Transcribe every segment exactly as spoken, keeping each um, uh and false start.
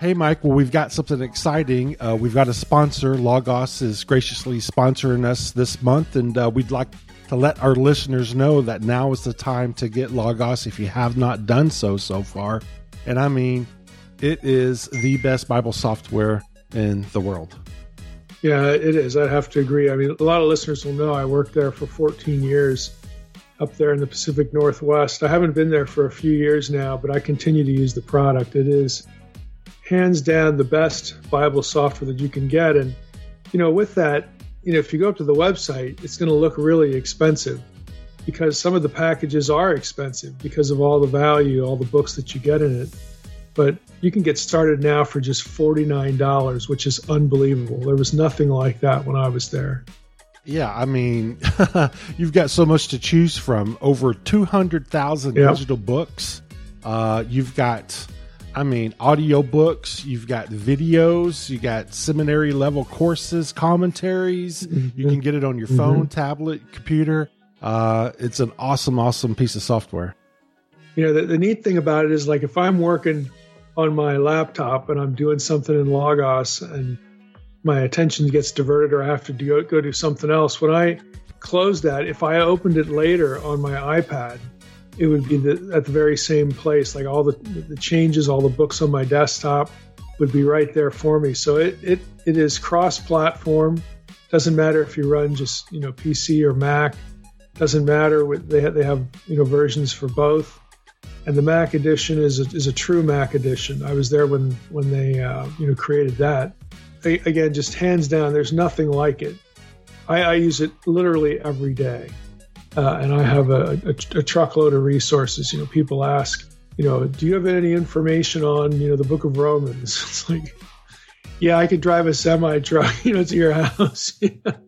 Hey, Mike. Well, we've got something exciting. Uh, we've got a sponsor. Logos is graciously sponsoring us this month, and uh, we'd like to let our listeners know that now is the time to get Logos if you have not done so so far. And I mean, it is the best Bible software in the world. Yeah, it is. I have to agree. I mean, a lot of listeners will know I worked there for fourteen years up there in the Pacific Northwest. I haven't been there for a few years now, but I continue to use the product. It is hands down the best Bible software that you can get. And, you know, with that, you know, if you go up to the website, it's going to look really expensive because some of the packages are expensive because of all the value, all the books that you get in it. But you can get started now for just forty-nine dollars, which is unbelievable. There was nothing like that when I was there. Yeah, I mean, you've got so much to choose from. Over two hundred thousand Yep. digital books. Uh, you've got, I mean, audio books. You've got videos. You got seminary level courses, commentaries. Mm-hmm. You can get it on your phone, Mm-hmm. tablet, computer. Uh, it's an awesome, awesome piece of software. You know, the, the neat thing about it is, like, if I'm working on my laptop and I'm doing something in Logos and my attention gets diverted or I have to do, go do something else, when I close that, if I opened it later on my iPad, it would be the, at the very same place. Like all the, the changes, all the books on my desktop would be right there for me. So it, it, it is cross-platform. Doesn't matter if you run just, you know, P C or Mac. Doesn't matter. What they have, they have, you know, versions for both. And the Mac edition is a, is a true Mac edition. I was there when when they uh, you know created that. I, again, just hands down, there's nothing like it. I, I use it literally every day, uh, and I have a, a, a truckload of resources. You know, people ask, you know, do you have any information on you know the Book of Romans? It's like, yeah, I could drive a semi truck, you know, to your house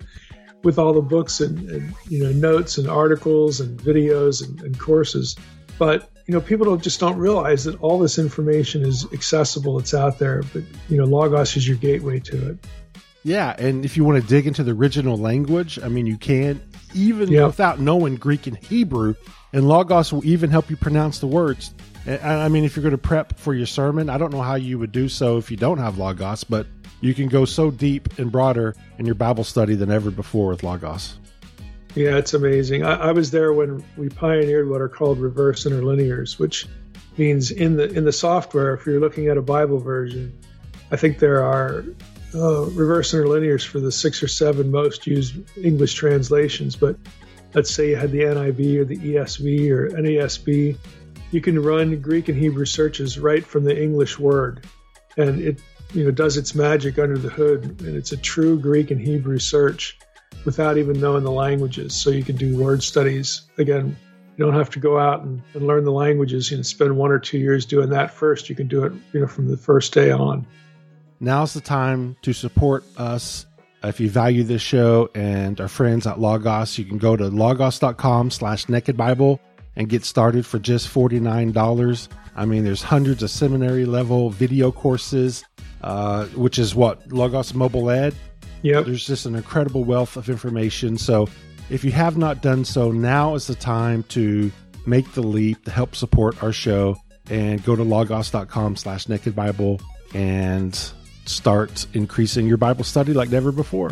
with all the books and, and you know notes and articles and videos and, and courses, but you know, people don't just don't realize that all this information is accessible. It's out there, but you know, Logos is your gateway to it. Yeah, and if you want to dig into the original language, I mean, you can, even Yep. without knowing Greek and Hebrew, and Logos will even help you pronounce the words. And, I mean, if you're going to prep for your sermon, I don't know how you would do so if you don't have Logos, but you can go so deep and broader in your Bible study than ever before with Logos. Yeah, it's amazing. I, I was there when we pioneered what are called reverse interlinears, which means in the in the software, if you're looking at a Bible version, I think there are uh, reverse interlinears for the six or seven most used English translations. But let's say you had the N I V or the E S V or N A S B, you can run Greek and Hebrew searches right from the English word, and it you know does its magic under the hood, and it's a true Greek and Hebrew search without even knowing the languages. So you can do word studies. Again, you don't have to go out and, and learn the languages. You can spend one or two years doing that first. You can do it you know, from the first day on. Now's the time to support us. If you value this show and our friends at Logos, you can go to logos.com slash naked Bible and get started for just forty-nine dollars. I mean, there's hundreds of seminary level video courses, uh, which is what, Logos Mobile Ed. Yep. There's just an incredible wealth of information. So if you have not done so, now is the time to make the leap to help support our show and go to logos.com slash naked Bible and start increasing your Bible study like never before.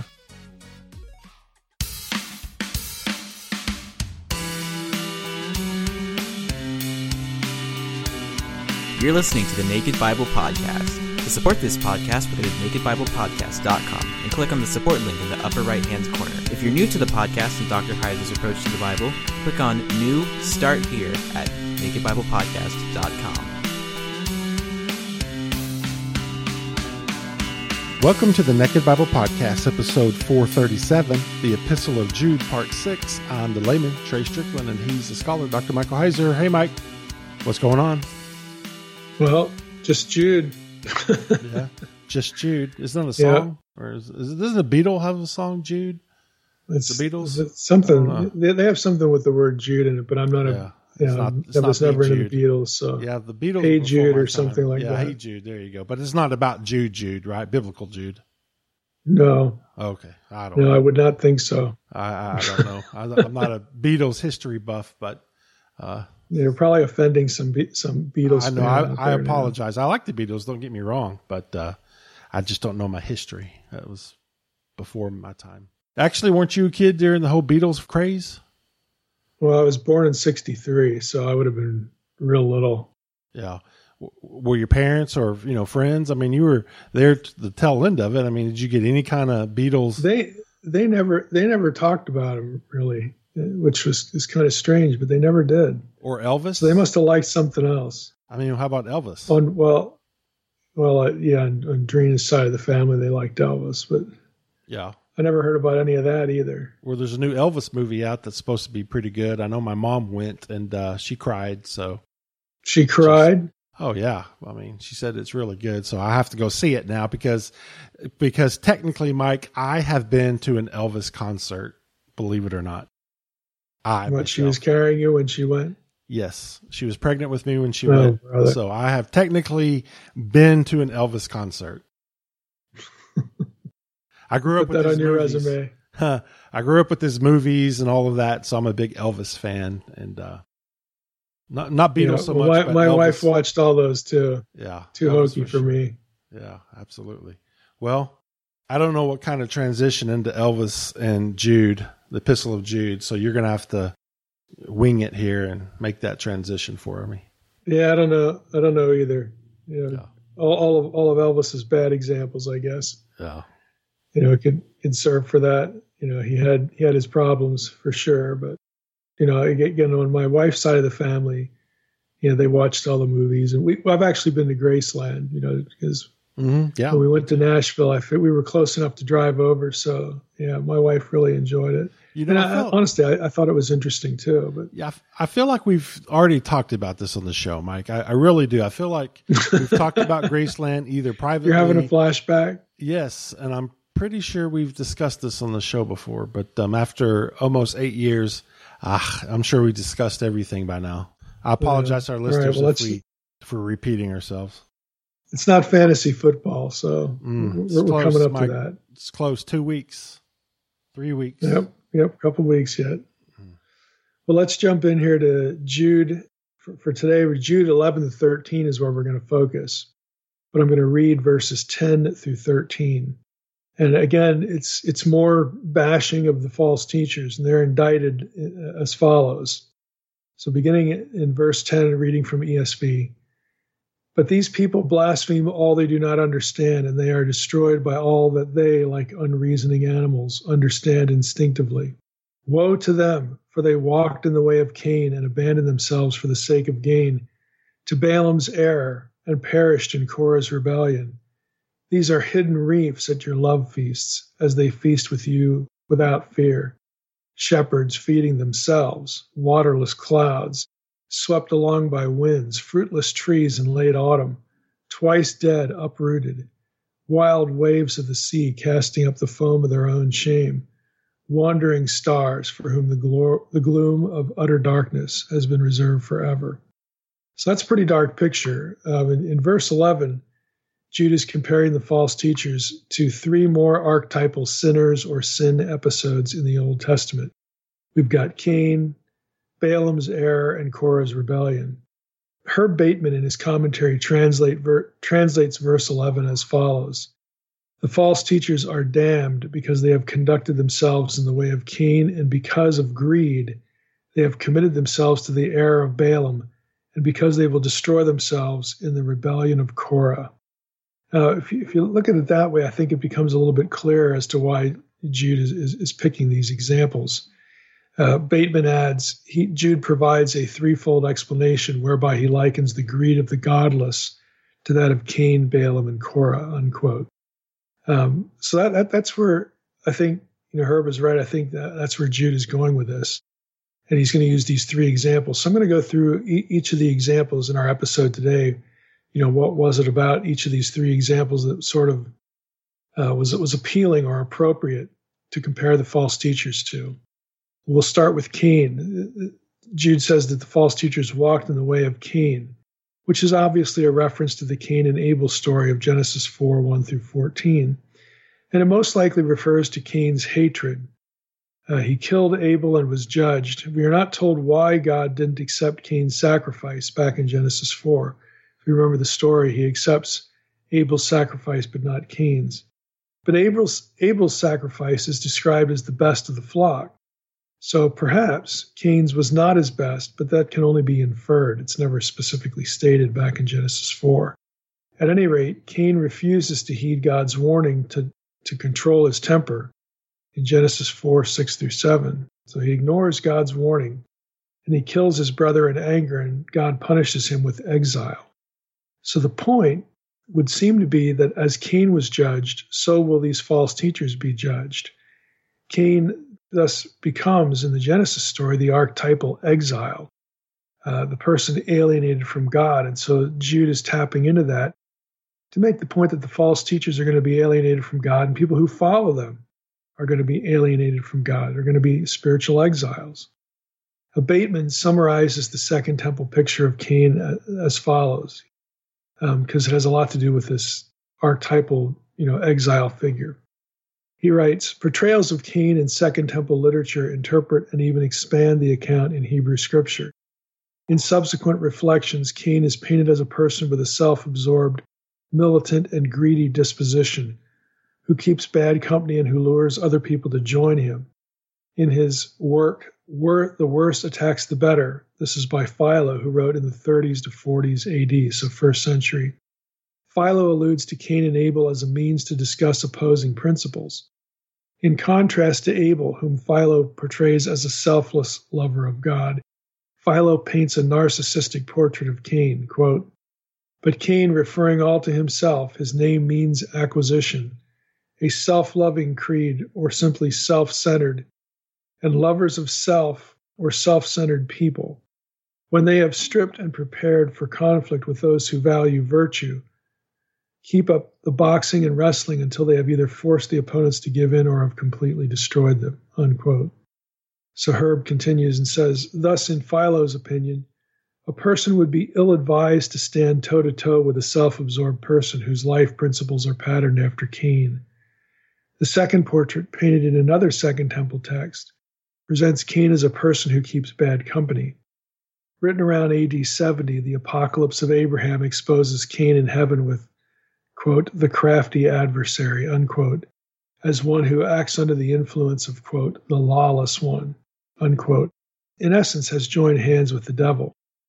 You're listening to the Naked Bible Podcast. To support this podcast, visit naked bible podcast dot com and click on the support link in the upper right-hand corner. If you're new to the podcast and Doctor Heiser's approach to the Bible, click on New Start Here at naked bible podcast dot com. Welcome to the Naked Bible Podcast, episode four thirty-seven, the Epistle of Jude, part six. I'm the layman, Trey Strickland, and he's the scholar, Doctor Michael Heiser. Hey, Mike. What's going on? Well, just Jude. Yeah, just Jude. Isn't that a song? Yeah. Or is, is, doesn't the Beatles have a song, Jude? It's the Beatles. It's something. They, they have something with the word Jude in it, but I'm not yeah. a. Yeah, it's not, it's that was not never Jude. into the Beatles. So yeah, the Beatles. Hey Jude or something like yeah, that. Hey Jude. There you go. But it's not about Jude, Jude, right? Biblical Jude. No. Okay, I don't. No, know. I would not think so. I, I don't know. I, I'm not a Beatles history buff, but uh, They're probably offending some Be- some Beatles. I know. fan I, I out there now. apologize. I like the Beatles. Don't get me wrong, but uh, I just don't know my history. That was before my time. Actually, weren't you a kid during the whole Beatles craze? Well, I was born in sixty-three, so I would have been real little. Yeah. W- Were your parents or, you know, friends? I mean, you were there to the tail end of it. I mean, did you get any kind of Beatles? They they never they never talked about him really, which was is kind of strange, but they never did. Or Elvis? So they must have liked something else. I mean, how about Elvis? On well, well, uh, yeah, on, on Drina's side of the family, they liked Elvis, but Yeah. I never heard about any of that either. Well, there's a new Elvis movie out that's supposed to be pretty good. I know my mom went and uh, she cried. So, She cried. oh yeah, I mean, she said it's really good. So I have to go see it now because, because technically, Mike, I have been to an Elvis concert. Believe it or not, I. What, she myself- was carrying you when she went? Yes, she was pregnant with me when she Oh, went. brother. So I have technically been to an Elvis concert. I grew up Put with that his on your movies. resume. Huh. I grew up with his movies and all of that, so I'm a big Elvis fan, and uh, not not Beatles Yeah, so well, much. My, but my Elvis. wife watched all those too. Yeah, Too Elvis hokey for sure. me. Yeah, absolutely. Well, I don't know what kind of transition into Elvis and Jude, the Epistle of Jude. So you're going to have to wing it here and make that transition for me. Yeah, I don't know. I don't know either. You know, Yeah. all, all of all of Elvis's bad examples, I guess. Yeah. You know, it could could serve for that. You know, he had he had his problems for sure, but you know, again, on my wife's side of the family, you know, they watched all the movies, and we well, I've actually been to Graceland, you know, because Mm-hmm. Yeah. when we went to Nashville, I think we were close enough to drive over, so yeah, my wife really enjoyed it. You know, And I I, felt- honestly, I, I thought it was interesting too. But Yeah, I f- I feel like we've already talked about this on the show, Mike. I, I really do. I feel like we've talked about Graceland either privately. you're having a flashback. Yes, and I'm pretty sure we've discussed this on the show before. But um, after almost eight years, ah, I'm sure we discussed everything by now. I apologize to our All right, listeners well, if let's- we for repeating ourselves. It's not fantasy football, so Mm, it's we're, we're close, coming up Mike. to that. It's close. Two weeks, three weeks. Yep, yep, a couple weeks yet. Hmm. Well, let's jump in here to Jude for, for today. Jude eleven to thirteen is where we're going to focus, but I'm going to read verses ten through thirteen. And again, it's it's more bashing of the false teachers, and they're indicted as follows. So, beginning in verse ten, reading from E S V. But these people blaspheme all they do not understand, and they are destroyed by all that they, like unreasoning animals, understand instinctively. Woe to them, for they walked in the way of Cain and abandoned themselves for the sake of gain to Balaam's error and perished in Korah's rebellion. These are hidden reefs at your love feasts, as they feast with you without fear. Shepherds feeding themselves, waterless clouds, swept along by winds, fruitless trees in late autumn, twice dead, uprooted, wild waves of the sea casting up the foam of their own shame, wandering stars for whom the, glor- the gloom of utter darkness has been reserved forever. So that's a pretty dark picture. Um, in, in verse eleven, Jude is comparing the false teachers to three more archetypal sinners or sin episodes in the Old Testament. We've got Cain, Balaam's error, and Korah's rebellion. Herb Bateman in his commentary translate ver- translates verse eleven as follows. The false teachers are damned because they have conducted themselves in the way of Cain, and because of greed, they have committed themselves to the error of Balaam, and because they will destroy themselves in the rebellion of Korah. Now, if you, if you look at it that way, I think it becomes a little bit clearer as to why Jude is, is, is picking these examples. Uh, Bateman adds, he, Jude provides a threefold explanation whereby he likens the greed of the godless to that of Cain, Balaam, and Korah, unquote. Um, so that, that that's where I think, you know, Herb is right. I think that that's where Jude is going with this. And he's going to use these three examples. So I'm going to go through e- each of the examples in our episode today. You know, what was it about each of these three examples that sort of uh, was it was appealing or appropriate to compare the false teachers to? We'll start with Cain. Jude says that the false teachers walked in the way of Cain, which is obviously a reference to the Cain and Abel story of Genesis four, one through fourteen. And it most likely refers to Cain's hatred Uh, he killed Abel and was judged. We are not told why God didn't accept Cain's sacrifice back in Genesis four. If you remember the story, he accepts Abel's sacrifice but not Cain's. But Abel's, Abel's sacrifice is described as the best of the flock. So perhaps Cain's was not his best, but that can only be inferred. It's never specifically stated back in Genesis four. At any rate, Cain refuses to heed God's warning to, to control his temper in Genesis four, six through seven. So he ignores God's warning, and he kills his brother in anger, and God punishes him with exile. So the point would seem to be that as Cain was judged, so will these false teachers be judged. Cain thus becomes, in the Genesis story, the archetypal exile, uh, the person alienated from God. And so Jude is tapping into that to make the point that the false teachers are going to be alienated from God, and people who follow them are going to be alienated from God. They're going to be spiritual exiles. Bateman summarizes the Second Temple picture of Cain as follows, because um, it has a lot to do with this archetypal, you know, exile figure. He writes, portrayals of Cain in Second Temple literature interpret and even expand the account in Hebrew scripture. In subsequent reflections, Cain is painted as a person with a self-absorbed, militant, and greedy disposition, who keeps bad company and who lures other people to join him. In his work, Wor- The Worse Attacks the Better, this is by Philo, who wrote in the thirties to forties A D, so first century. Philo alludes to Cain and Abel as a means to discuss opposing principles. In contrast to Abel, whom Philo portrays as a selfless lover of God, Philo paints a narcissistic portrait of Cain, quote, but Cain, referring all to himself, his name means acquisition, a self-loving creed, or simply self-centered, and lovers of self or self-centered people. When they have stripped and prepared for conflict with those who value virtue, keep up the boxing and wrestling until they have either forced the opponents to give in or have completely destroyed them, unquote. So Herb continues and says, thus, in Philo's opinion, a person would be ill-advised to stand toe-to-toe with a self-absorbed person whose life principles are patterned after Cain. The second portrait, painted in another Second Temple text, presents Cain as a person who keeps bad company. Written around A D seventy, the Apocalypse of Abraham exposes Cain in heaven with, quote, the crafty adversary, unquote, as one who acts under the influence of, quote, the lawless one, unquote, in essence has joined hands with the devil.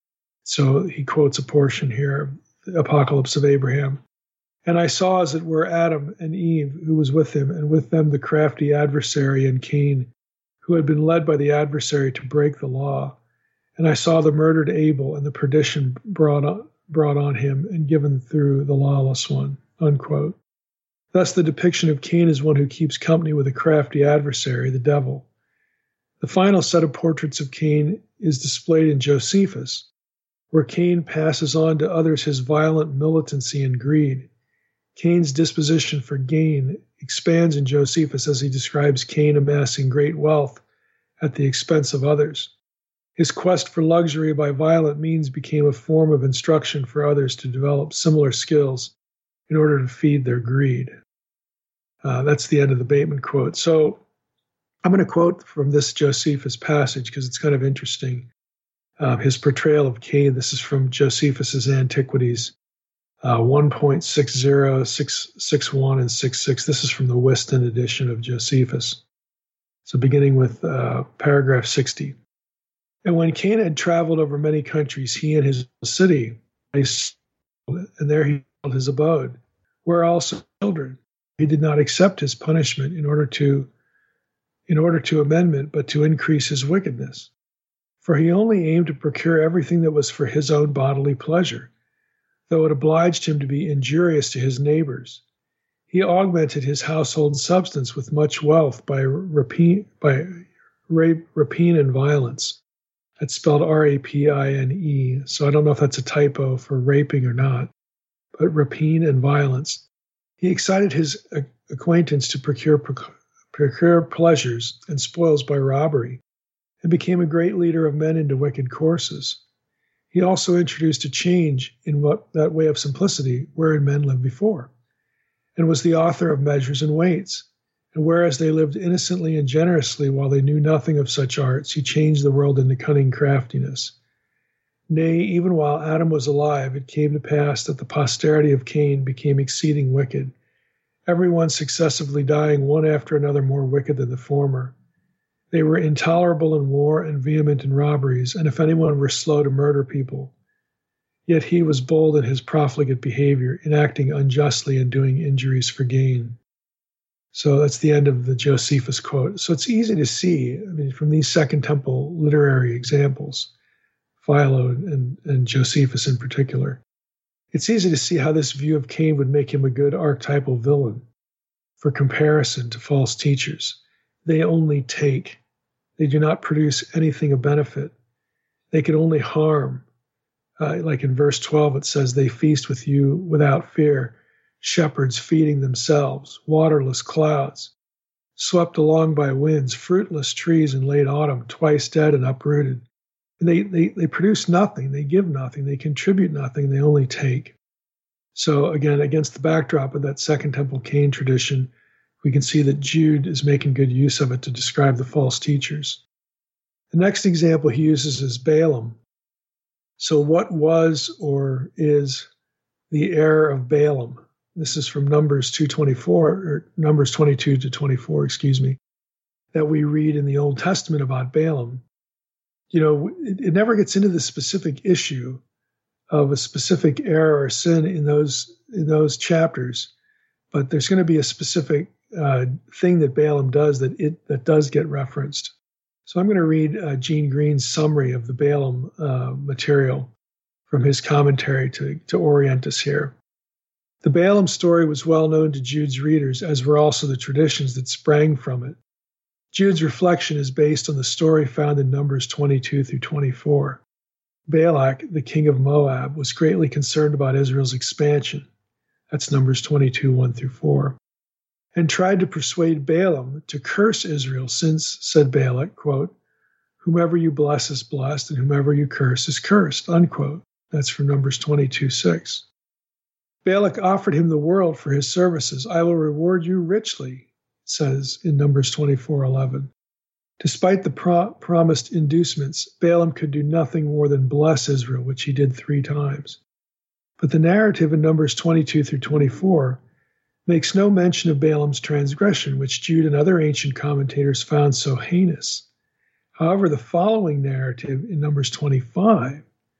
So he quotes a portion here of the Apocalypse of Abraham. And I saw, as it were, Adam and Eve, who was with him, and with them the crafty adversary and Cain, who had been led by the adversary to break the law. And I saw the murdered Abel and the perdition brought on, brought on him and given through the lawless one, unquote. Thus the depiction of Cain as one who keeps company with a crafty adversary, the devil. The final set of portraits of Cain is displayed in Josephus, where Cain passes on to others his violent militancy and greed. Cain's disposition for gain expands in Josephus as he describes Cain amassing great wealth at the expense of others. His quest for luxury by violent means became a form of instruction for others to develop similar skills in order to feed their greed. Uh, that's the end of the Bateman quote. So I'm going to quote from this Josephus passage because it's kind of interesting. Uh, his portrayal of Cain, this is from Josephus's Antiquities, Uh, one point six zero, six sixty-one, and sixty-six. This is from the Weston edition of Josephus. So beginning with uh, paragraph sixty. And when Cain had traveled over many countries, he and his city, and there he held his abode, where also children. He did not accept his punishment in order to, in order to amendment, but to increase his wickedness. For he only aimed to procure everything that was for his own bodily pleasure, though it obliged him to be injurious to his neighbors. He augmented his household substance with much wealth by rapine, by rape, rapine and violence. That's spelled R A P I N E, so I don't know if that's a typo for raping or not, but rapine and violence. He excited his acquaintance to procure, procure pleasures and spoils by robbery, and became a great leader of men into wicked courses. He also introduced a change in what that way of simplicity wherein men lived before, and was the author of measures and weights, And whereas they lived innocently and generously while they knew nothing of such arts, he changed the world into cunning craftiness. Nay, even while Adam was alive, it came to pass that the posterity of Cain became exceeding wicked, every one successively dying one after another more wicked than the former. They were intolerable in war and vehement in robberies, and if anyone were slow to murder people, yet he was bold in his profligate behavior, in acting unjustly and doing injuries for gain. So that's the end of the Josephus quote. So it's easy to see, I mean, from these Second Temple literary examples, Philo and, and Josephus in particular, it's easy to see how this view of Cain would make him a good archetypal villain for comparison to false teachers. They only take. They do not produce anything of benefit. They can only harm. Uh, like in verse twelve, it says, they feast with you without fear, shepherds feeding themselves, waterless clouds, swept along by winds, fruitless trees in late autumn, twice dead and uprooted. And they, they, they produce nothing, they give nothing, they contribute nothing, they only take. So again, against the backdrop of that Second Temple Cain tradition, we can see that Jude is making good use of it to describe the false teachers. The next example he uses is Balaam. So what was or is the error of Balaam? This is from Numbers two twenty-four, or Numbers twenty-two to twenty-four, excuse me, that we read in the Old Testament about Balaam. You know, it, it never gets into the specific issue of a specific error or sin in those in those chapters, but there's going to be a specific uh, thing that Balaam does that it that does get referenced. So I'm going to read uh, Gene Green's summary of the Balaam uh, material from his commentary to, to orient us here. The Balaam story was well known to Jude's readers, as were also the traditions that sprang from it. Jude's reflection is based on the story found in Numbers twenty-two through twenty-four. Balak, the king of Moab, was greatly concerned about Israel's expansion. That's Numbers twenty-two, one through four. And tried to persuade Balaam to curse Israel, since, said Balak, quote, whomever you bless is blessed, and whomever you curse is cursed, unquote. That's from Numbers twenty-two, six. Balak offered him the world for his services. I will reward you richly, it says in Numbers twenty-four, eleven. Despite the pro- promised inducements, Balaam could do nothing more than bless Israel, which he did three times. But the narrative in Numbers twenty-two through twenty-four makes no mention of Balaam's transgression, which Jude and other ancient commentators found so heinous. However, the following narrative in Numbers twenty-five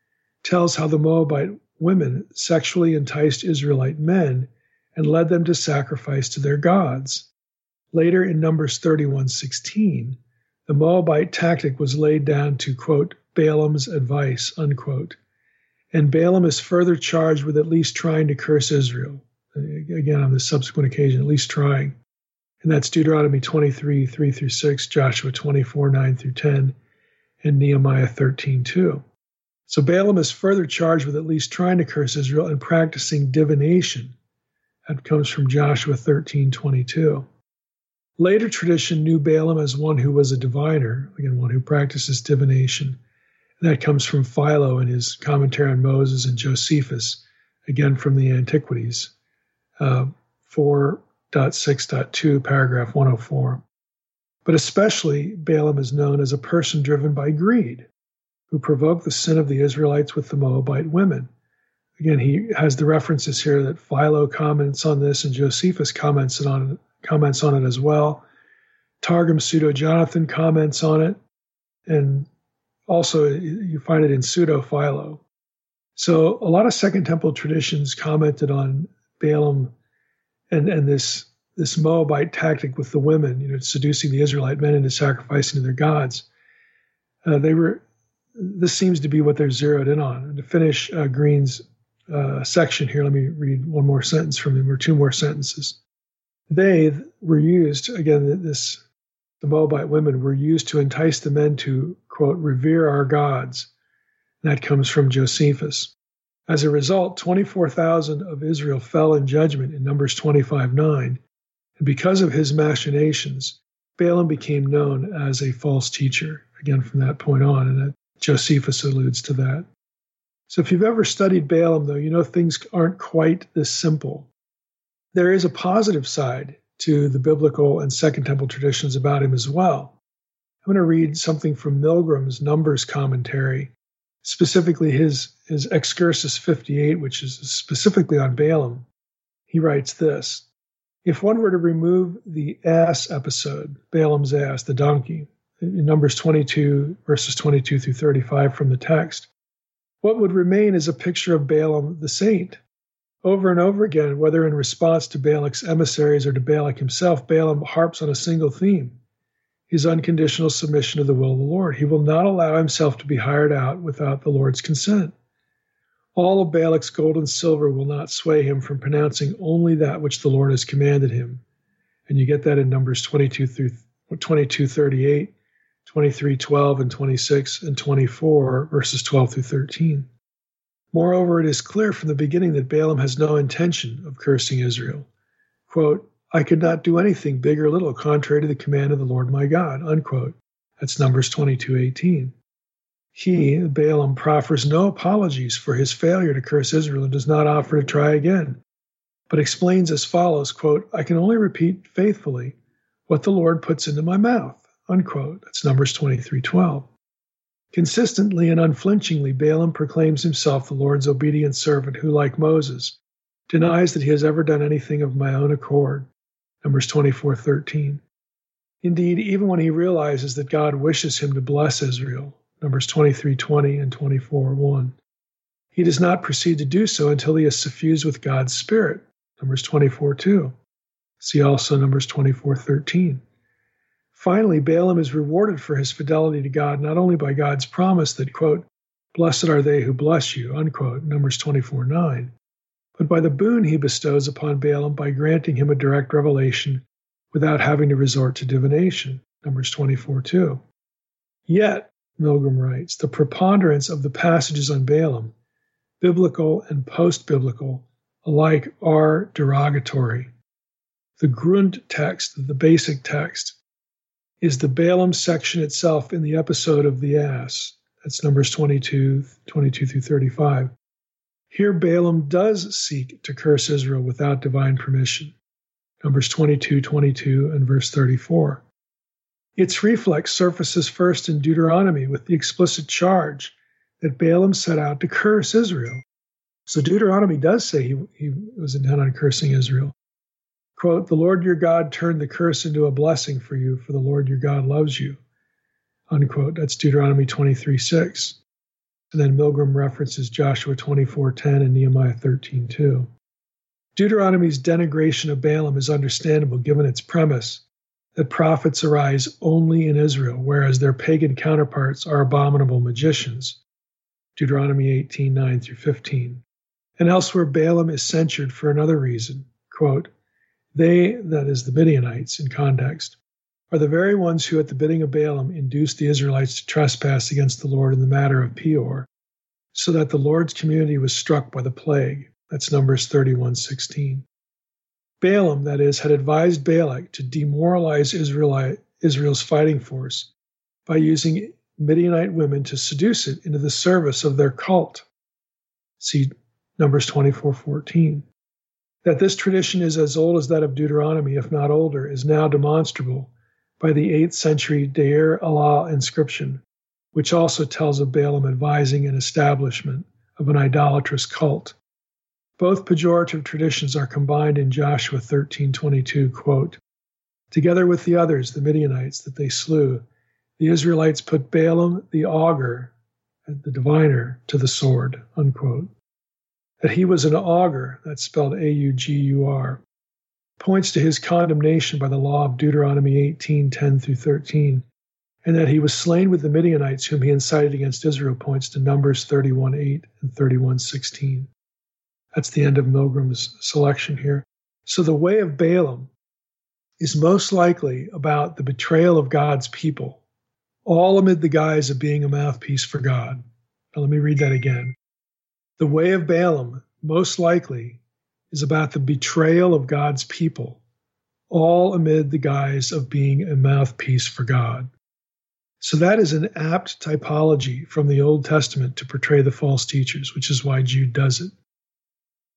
tells how the Moabite women sexually enticed Israelite men and led them to sacrifice to their gods. Later in Numbers thirty-one sixteen, the Moabite tactic was laid down to, quote, Balaam's advice, unquote. And Balaam is further charged with at least trying to curse Israel. Again, on this subsequent occasion, at least trying. And that's Deuteronomy twenty-three, three through six, Joshua twenty-four, nine through ten, and Nehemiah thirteen, two. So Balaam is further charged with at least trying to curse Israel and practicing divination. That comes from Joshua thirteen, twenty-two. Later tradition knew Balaam as one who was a diviner, again, one who practices divination. And that comes from Philo in his commentary on Moses, and Josephus, again from the Antiquities, uh, four point six point two, paragraph one oh four. But especially Balaam is known as a person driven by greed, who provoked the sin of the Israelites with the Moabite women. Again, he has the references here that Philo comments on this, and Josephus comments on it, comments on it as well. Targum Pseudo-Jonathan comments on it, and also you find it in Pseudo-Philo. So a lot of Second Temple traditions commented on Balaam and, and this, this Moabite tactic with the women, you know, seducing the Israelite men into sacrificing to their gods. Uh, they were This seems to be what they're zeroed in on. And to finish uh, Green's uh, section here, let me read one more sentence from him, or two more sentences. They were used, again, this the Moabite women were used to entice the men to, quote, revere our gods. And that comes from Josephus. As a result, twenty-four thousand of Israel fell in judgment in Numbers twenty-five, nine. And because of his machinations, Balaam became known as a false teacher, again, from that point on. And that Josephus alludes to that. So if you've ever studied Balaam, though, you know things aren't quite this simple. There is a positive side to the biblical and Second Temple traditions about him as well. I'm going to read something from Milgram's Numbers commentary, specifically his, his Excursus fifty-eight, which is specifically on Balaam. He writes this: if one were to remove the ass episode, Balaam's ass, the donkey, in Numbers twenty-two, verses twenty-two through thirty-five from the text, what would remain is a picture of Balaam the saint. Over and over again, whether in response to Balak's emissaries or to Balak himself, Balaam harps on a single theme: his unconditional submission to the will of the Lord. He will not allow himself to be hired out without the Lord's consent. All of Balak's gold and silver will not sway him from pronouncing only that which the Lord has commanded him. And you get that in Numbers twenty-two through twenty-two thirty-eight, twenty-three twelve, and twenty-six and twenty-four, verses twelve through thirteen. Moreover, it is clear from the beginning that Balaam has no intention of cursing Israel. Quote, I could not do anything big or little contrary to the command of the Lord my God, unquote. That's Numbers twenty-two eighteen. He, Balaam, proffers no apologies for his failure to curse Israel and does not offer to try again, but explains as follows, quote, I can only repeat faithfully what the Lord puts into my mouth, unquote. That's Numbers twenty-three twelve. Consistently and unflinchingly, Balaam proclaims himself the Lord's obedient servant who, like Moses, denies that he has ever done anything of my own accord, Numbers twenty-four thirteen. Indeed, even when he realizes that God wishes him to bless Israel, Numbers twenty-three twenty and twenty-four one, he does not proceed to do so until he is suffused with God's Spirit, Numbers twenty-four two. See also Numbers twenty-four thirteen. Finally, Balaam is rewarded for his fidelity to God not only by God's promise that, quote, blessed are they who bless you, unquote, Numbers twenty-four nine, but by the boon he bestows upon Balaam by granting him a direct revelation without having to resort to divination, Numbers twenty-four two. Yet, Milgram writes, the preponderance of the passages on Balaam, biblical and post-biblical, alike are derogatory. The Grund text, the basic text, is the Balaam section itself in the episode of the ass. That's Numbers twenty-two, twenty-two through thirty-five. Here Balaam does seek to curse Israel without divine permission. Numbers twenty-two twenty-two and verse thirty-four. Its reflex surfaces first in Deuteronomy with the explicit charge that Balaam set out to curse Israel. So Deuteronomy does say he, he was intent on cursing Israel. Quote, the Lord your God turned the curse into a blessing for you, for the Lord your God loves you. Unquote. That's Deuteronomy twenty-three six. And then Milgram references Joshua twenty-four ten and Nehemiah thirteen two. Deuteronomy's denigration of Balaam is understandable given its premise that prophets arise only in Israel, whereas their pagan counterparts are abominable magicians. Deuteronomy eighteen nine through fifteen. And elsewhere, Balaam is censured for another reason. Quote, they, that is the Midianites in context, are the very ones who at the bidding of Balaam induced the Israelites to trespass against the Lord in the matter of Peor, so that the Lord's community was struck by the plague. That's Numbers thirty-one sixteen. Balaam, that is, had advised Balak to demoralize Israelite, Israel's fighting force by using Midianite women to seduce it into the service of their cult. See Numbers twenty-four fourteen. That this tradition is as old as that of Deuteronomy, if not older, is now demonstrable by the eighth century Deir Allah inscription, which also tells of Balaam advising an establishment of an idolatrous cult. Both pejorative traditions are combined in Joshua thirteen twenty-two, quote, together with the others, the Midianites, that they slew, the Israelites put Balaam the augur, the diviner, to the sword, unquote. That he was an augur, that's spelled A U G U R, points to his condemnation by the law of Deuteronomy eighteen ten through thirteen, and that he was slain with the Midianites whom he incited against Israel points to Numbers thirty-one eight and thirty-one sixteen. That's the end of Milgram's selection here. So the way of Balaam is most likely about the betrayal of God's people, all amid the guise of being a mouthpiece for God. Now let me read that again. The way of Balaam, most likely, is about the betrayal of God's people, all amid the guise of being a mouthpiece for God. So that is an apt typology from the Old Testament to portray the false teachers, which is why Jude does it.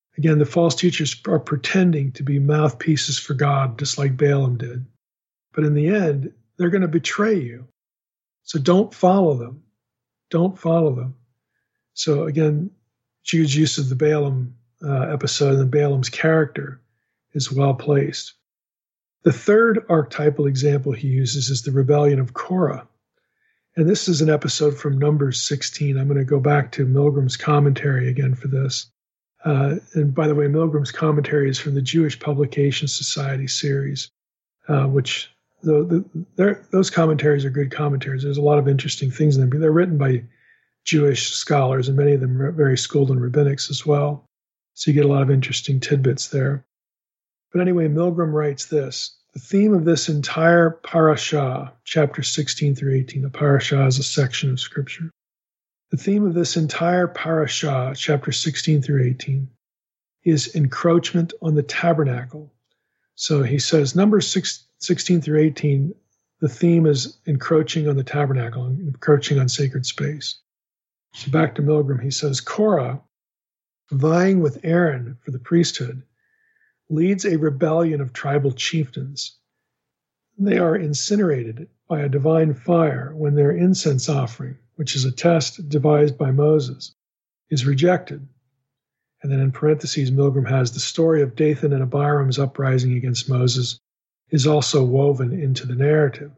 Again, the false teachers are pretending to be mouthpieces for God, just like Balaam did. But in the end, they're going to betray you. So don't follow them. Don't follow them. So again, Jude's use of the Balaam uh, episode and Balaam's character is well placed. The third archetypal example he uses is the rebellion of Korah. And this is an episode from Numbers sixteen. I'm going to go back to Milgram's commentary again for this. Uh, and by the way, Milgram's commentary is from the Jewish Publication Society series, uh, which the, the, those commentaries are good commentaries. There's a lot of interesting things in them. They're written by Jewish scholars, and many of them are very schooled in rabbinics as well. So you get a lot of interesting tidbits there. But anyway, Milgram writes this. The theme of this entire parashah, chapter sixteen through eighteen, the parashah is a section of scripture. The theme of this entire parashah, chapter sixteen through eighteen, is encroachment on the tabernacle. So he says, Numbers six, sixteen through eighteen, the theme is encroaching on the tabernacle, encroaching on sacred space. So back to Milgram, he says, Korah, vying with Aaron for the priesthood, leads a rebellion of tribal chieftains. They are incinerated by a divine fire when their incense offering, which is a test devised by Moses, is rejected. And then in parentheses, Milgram has the story of Dathan and Abiram's uprising against Moses is also woven into the narrative.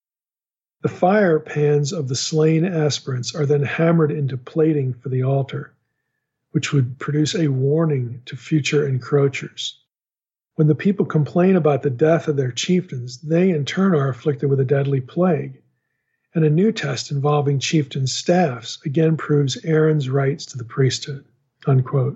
The fire pans of the slain aspirants are then hammered into plating for the altar, which would produce a warning to future encroachers. When the people complain about the death of their chieftains, they in turn are afflicted with a deadly plague. And a new test involving chieftains' staffs again proves Aaron's rights to the priesthood, unquote.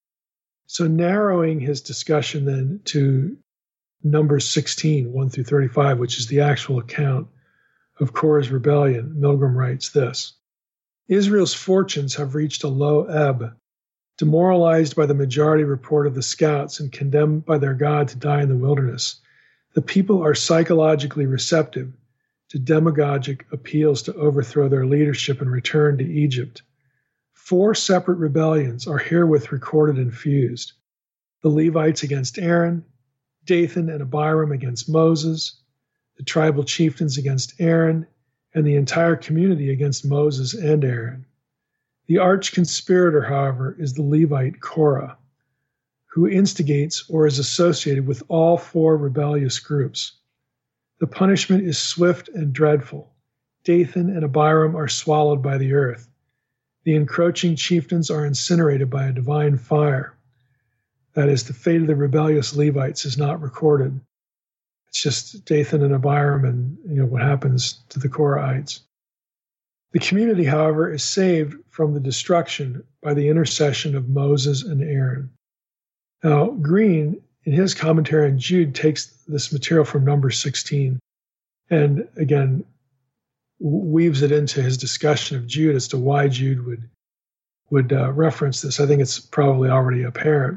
So narrowing his discussion then to Numbers sixteen, one through thirty-five, which is the actual account of Korah's rebellion, Milgram writes this. Israel's fortunes have reached a low ebb. Demoralized by the majority report of the scouts and condemned by their God to die in the wilderness, the people are psychologically receptive to demagogic appeals to overthrow their leadership and return to Egypt. Four separate rebellions are herewith recorded and fused. The Levites against Aaron, Dathan and Abiram against Moses, the tribal chieftains against Aaron, and the entire community against Moses and Aaron. The arch conspirator, however, is the Levite Korah, who instigates or is associated with all four rebellious groups. The punishment is swift and dreadful. Dathan and Abiram are swallowed by the earth. The encroaching chieftains are incinerated by a divine fire. That is, the fate of the rebellious Levites is not recorded. It's just Dathan and Abiram and you know what happens to the Korahites. The community, however, is saved from the destruction by the intercession of Moses and Aaron. Now, Green, in his commentary on Jude, takes this material from Numbers sixteen and, again, weaves it into his discussion of Jude as to why Jude would, would uh, reference this. I think it's probably already apparent.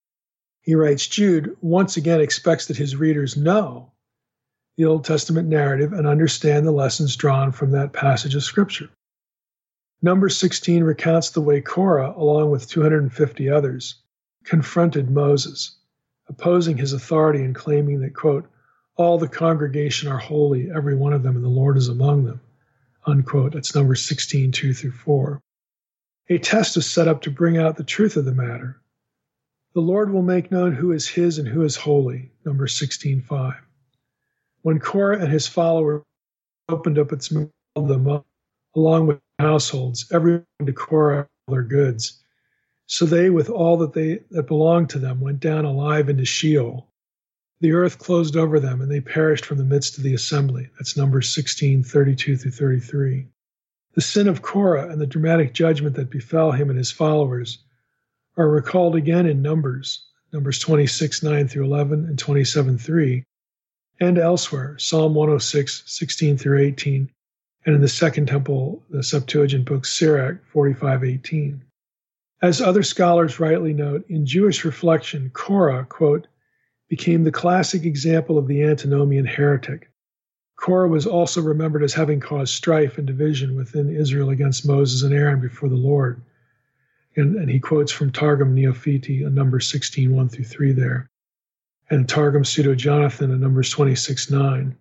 He writes, Jude once again expects that his readers know the Old Testament narrative and understand the lessons drawn from that passage of Scripture. Numbers sixteen recounts the way Korah, along with two hundred fifty others, confronted Moses, opposing his authority and claiming that, quote, all the congregation are holy, every one of them, and the Lord is among them, unquote. That's Numbers sixteen, two through four. A test is set up to bring out the truth of the matter. The Lord will make known who is his and who is holy, Numbers sixteen, five. When Korah and his followers opened up its mouth, them up, along with households, everyone to Korah all their goods. So they, with all that they that belonged to them, went down alive into Sheol. The earth closed over them, and they perished from the midst of the assembly. That's Numbers sixteen, thirty-two through thirty-three. The sin of Korah and the dramatic judgment that befell him and his followers are recalled again in Numbers, Numbers twenty-six, nine through eleven, and twenty-seven, three, and elsewhere, Psalm one oh six, sixteen through eighteen, and in the Second Temple, the Septuagint book Sirach, forty-five, eighteen. As other scholars rightly note, in Jewish reflection, Korah, quote, became the classic example of the antinomian heretic. Korah was also remembered as having caused strife and division within Israel against Moses and Aaron before the Lord. And, and he quotes from Targum Neophiti on Numbers sixteen, one through three there, and Targum Pseudo-Jonathan on Numbers twenty-six, nine.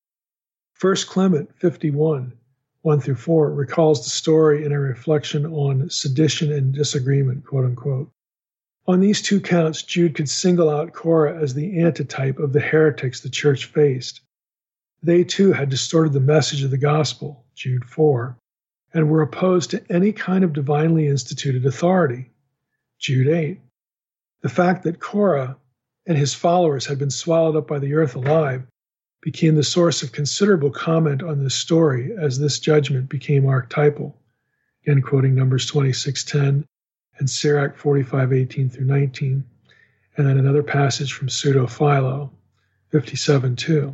First Clement fifty-one, one through four, recalls the story in a reflection on sedition and disagreement, quote unquote. On these two counts, Jude could single out Korah as the antitype of the heretics the church faced. They too had distorted the message of the gospel, Jude four, and were opposed to any kind of divinely instituted authority, Jude eight. The fact that Korah and his followers had been swallowed up by the earth alive became the source of considerable comment on this story as this judgment became archetypal, again quoting Numbers twenty-six, ten and Sirach forty-five, eighteen through nineteen, and then another passage from Pseudo-Philo, fifty-seven, two.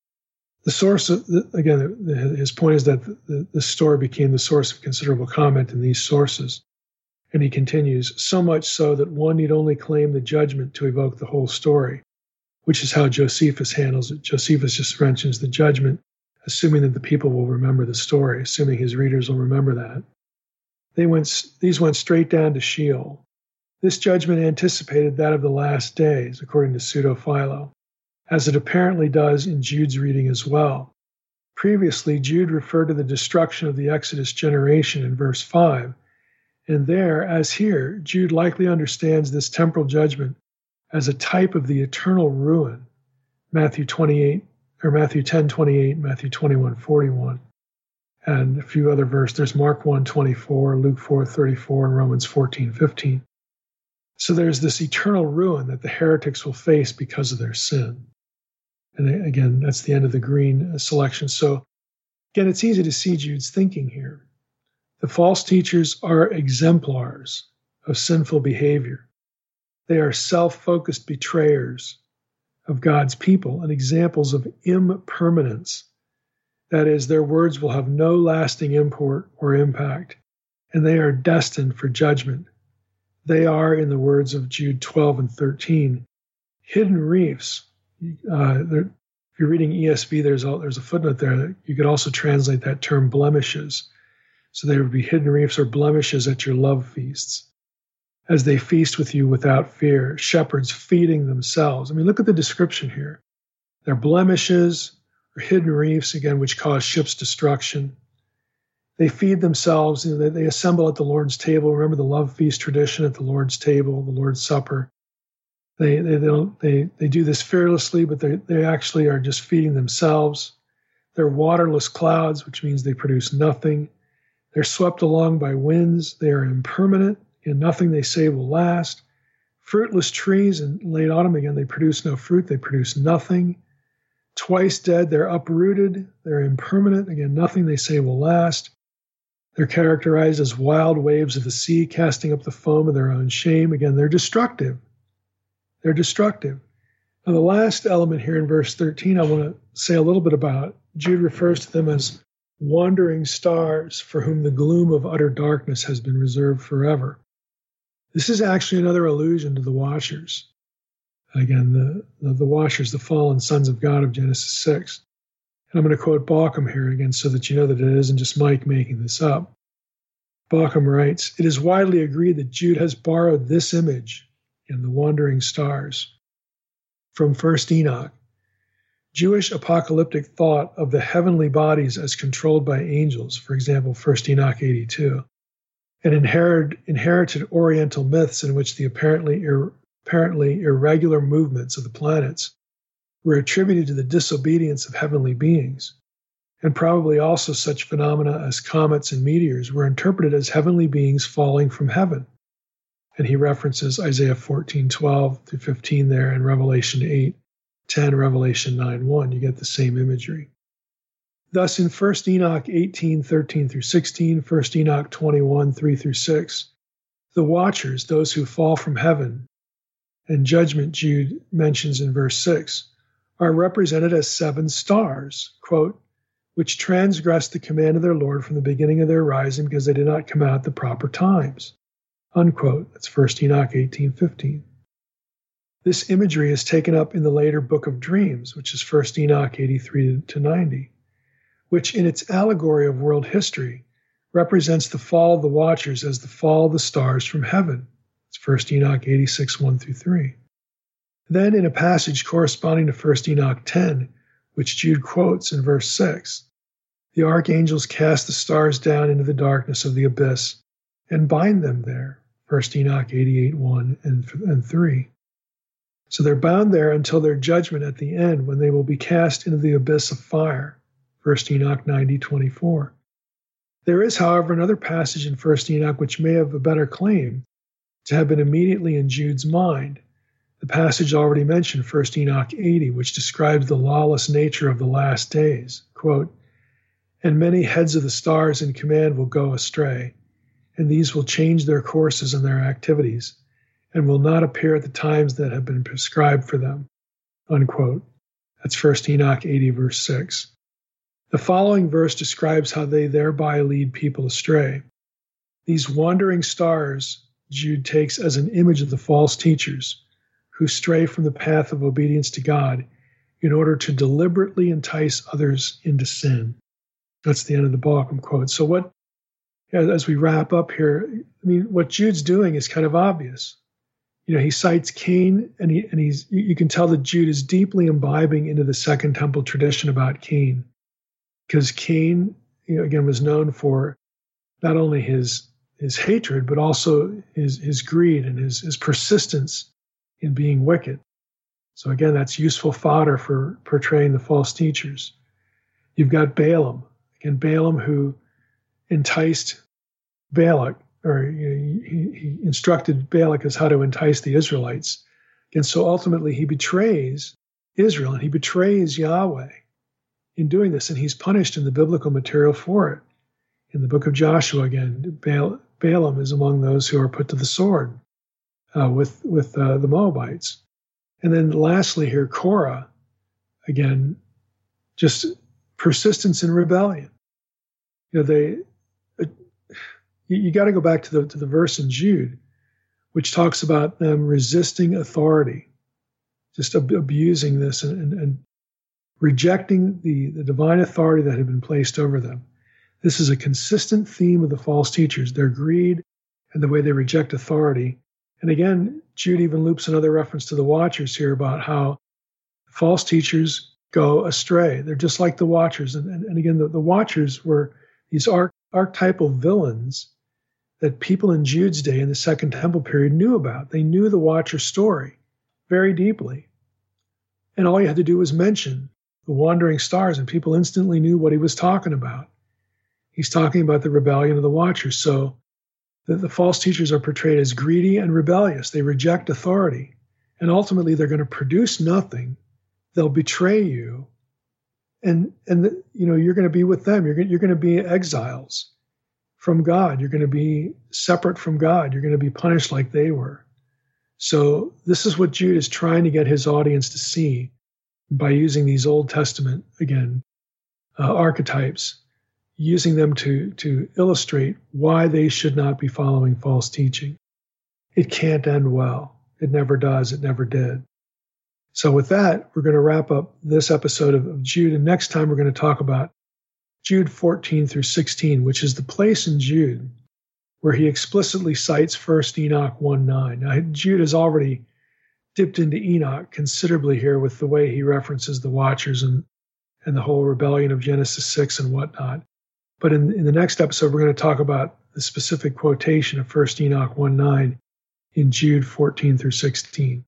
The source of, the, again, the, his point is that the, the story became the source of considerable comment in these sources. And he continues, so much so that one need only claim the judgment to evoke the whole story, which is how Josephus handles it. Josephus just mentions the judgment, assuming that the people will remember the story, assuming his readers will remember that. They went, these went straight down to Sheol. This judgment anticipated that of the last days, according to Pseudo-Philo, as it apparently does in Jude's reading as well. Previously, Jude referred to the destruction of the Exodus generation in verse five, and there, as here, Jude likely understands this temporal judgment as a type of the eternal ruin, Matthew twenty-eight, or Matthew ten, twenty-eight, Matthew twenty-one, forty-one, and a few other verses. There's Mark one, twenty-four, Luke four, thirty-four, and Romans fourteen, fifteen. So there's this eternal ruin that the heretics will face because of their sin. And again, that's the end of the green selection. So again, it's easy to see Jude's thinking here. The false teachers are exemplars of sinful behavior. They are self-focused betrayers of God's people and examples of impermanence. That is, their words will have no lasting import or impact, and they are destined for judgment. They are, in the words of Jude twelve and thirteen, hidden reefs. Uh, if you're reading E S V, there's a, there's a footnote there that you could also translate that term blemishes. So there would be hidden reefs or blemishes at your love feasts, as they feast with you without fear, shepherds feeding themselves. I mean, look at the description here. They're blemishes or hidden reefs, again, which cause ships destruction. They feed themselves. You know, they, they assemble at the Lord's table. Remember the love feast tradition at the Lord's table, the Lord's Supper. They they they don't, they, they do this fearlessly, but they they actually are just feeding themselves. They're waterless clouds, which means they produce nothing. They're swept along by winds. They are impermanent, and nothing they say will last. Fruitless trees in late autumn, again, they produce no fruit. They produce nothing. Twice dead, they're uprooted. They're impermanent. Again, nothing they say will last. They're characterized as wild waves of the sea, casting up the foam of their own shame. Again, they're destructive. They're destructive. Now, the last element here in verse thirteen, I want to say a little bit about. Jude refers to them as wandering stars for whom the gloom of utter darkness has been reserved forever. This is actually another allusion to the Watchers. Again, the, the, the Watchers, the fallen sons of God of Genesis six. And I'm going to quote Bauckham here again so that you know that it isn't just Mike making this up. Bauckham writes, "It is widely agreed that Jude has borrowed this image in the wandering stars from First Enoch. Jewish apocalyptic thought of the heavenly bodies as controlled by angels, for example, First Enoch eighty-two, and inherited, inherited Oriental myths in which the apparently, ir, apparently irregular movements of the planets were attributed to the disobedience of heavenly beings, and probably also such phenomena as comets and meteors were interpreted as heavenly beings falling from heaven." And he references Isaiah fourteen, twelve through fifteen there, and Revelation eight, ten, Revelation nine, one. You get the same imagery. Thus, in First Enoch eighteen, thirteen through sixteen, First Enoch twenty-one, three through six, the Watchers, those who fall from heaven, and judgment Jude mentions in verse six, are represented as seven stars, quote, which transgressed the command of their Lord from the beginning of their rising because they did not come out at the proper times. Unquote. That's First Enoch eighteen, fifteen. This imagery is taken up in the later Book of Dreams, which is First Enoch eighty-three to ninety, which in its allegory of world history represents the fall of the watchers as the fall of the stars from heaven. It's First Enoch eighty-six, one through three. Then in a passage corresponding to First Enoch ten, which Jude quotes in verse six, the archangels cast the stars down into the darkness of the abyss and bind them there. First Enoch eighty-eight, one and, and three. So they're bound there until their judgment at the end, when they will be cast into the abyss of fire. First Enoch ninety, twenty-four. There is, however, another passage in First Enoch which may have a better claim to have been immediately in Jude's mind. The passage already mentioned, First Enoch eighty, which describes the lawless nature of the last days. Quote, "And many heads of the stars in command will go astray, and these will change their courses and their activities, and will not appear at the times that have been prescribed for them." Unquote. That's First Enoch eighty, verse six. The following verse describes how they thereby lead people astray. These wandering stars Jude takes as an image of the false teachers who stray from the path of obedience to God in order to deliberately entice others into sin. That's the end of the book, I'm quote. So what, as we wrap up here, I mean, what Jude's doing is kind of obvious. You know, he cites Cain, and he and he's you can tell that Jude is deeply imbibing into the Second Temple tradition about Cain, because Cain, you know, again, was known for not only his his hatred, but also his his greed and his his persistence in being wicked. So again, that's useful fodder for portraying the false teachers. You've got Balaam, again, Balaam who enticed Balak, or you know, he, he instructed Balak as how to entice the Israelites. And so ultimately he betrays Israel, and he betrays Yahweh in doing this, and he's punished in the biblical material for it. In the book of Joshua, again, Baal, Balaam is among those who are put to the sword uh, with, with uh, the Moabites. And then lastly here, Korah, again, just persistence in rebellion. You know, they... Uh, You, you got to go back to the to the verse in Jude, which talks about them resisting authority, just ab- abusing this and, and, and rejecting the, the divine authority that had been placed over them. This is a consistent theme of the false teachers, their greed and the way they reject authority. And again, Jude even loops another reference to the watchers here about how false teachers go astray. They're just like the watchers. And, and, and again, the, the watchers were these arch- archetypal villains that people in Jude's day in the Second Temple period knew about. They knew the Watcher story very deeply. And all you had to do was mention the wandering stars, and people instantly knew what he was talking about. He's talking about the rebellion of the Watchers. So the, the false teachers are portrayed as greedy and rebellious. They reject authority. And ultimately, they're going to produce nothing. They'll betray you. And, and the, you know, you're going to be with them. You're, you're going to be exiles from God. You're going to be separate from God. You're going to be punished like they were. So this is what Jude is trying to get his audience to see by using these Old Testament, again, uh, archetypes, using them to, to illustrate why they should not be following false teaching. It can't end well. It never does. It never did. So with that, we're going to wrap up this episode of, of Jude. And next time we're going to talk about Jude fourteen through sixteen, which is the place in Jude where he explicitly cites First Enoch one nine. Now, Jude has already dipped into Enoch considerably here with the way he references the Watchers and, and the whole rebellion of Genesis six and whatnot. But in, in the next episode, we're going to talk about the specific quotation of First Enoch one nine in Jude fourteen through sixteen.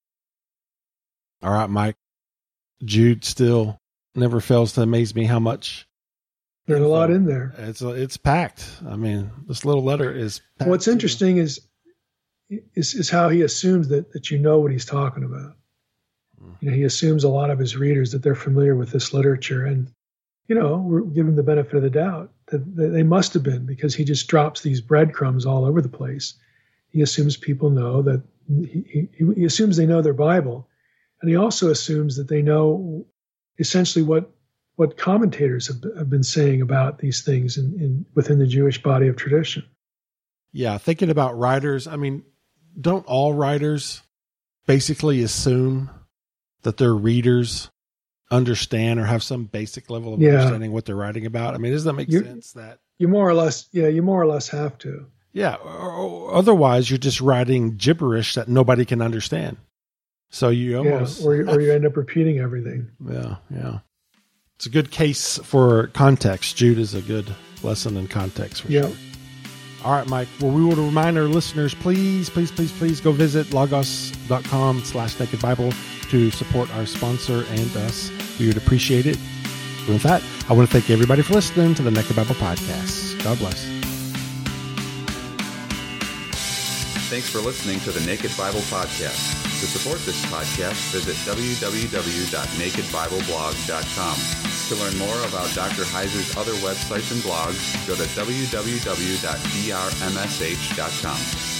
All right, Mike. Jude still never fails to amaze me how much. There's a lot in there. It's it's packed. I mean, this little letter is packed. What's interesting is, is is how he assumes that that you know what he's talking about. You know, he assumes a lot of his readers that they're familiar with this literature, and you know, we're giving the benefit of the doubt that, that they must have been, because he just drops these breadcrumbs all over the place. He assumes people know that he, he, he assumes they know their Bible, and he also assumes that they know essentially what. what commentators have, have been saying about these things in, in within the Jewish body of tradition. Yeah, thinking about writers, I mean, don't all writers basically assume that their readers understand or have some basic level of Yeah. understanding what they're writing about? I mean, does that make You- sense that, You more or less, yeah, you more or less have to. yeah, or, or otherwise you're just writing gibberish that nobody can understand. So you almost, Yeah, or, you- or you end up repeating everything. yeah, yeah. It's a good case for context. Jude is a good lesson in context for Yeah. sure. All right, Mike. Well, we want to remind our listeners, please, please, please, please go visit logos.com slash naked Bible to support our sponsor and us. We would appreciate it. And with that, I want to thank everybody for listening to the Naked Bible Podcast. God bless. Thanks for listening to the Naked Bible Podcast. To support this podcast, visit w w w dot naked bible blog dot com. To learn more about Doctor Heiser's other websites and blogs, go to w w w dot d r m s h dot com.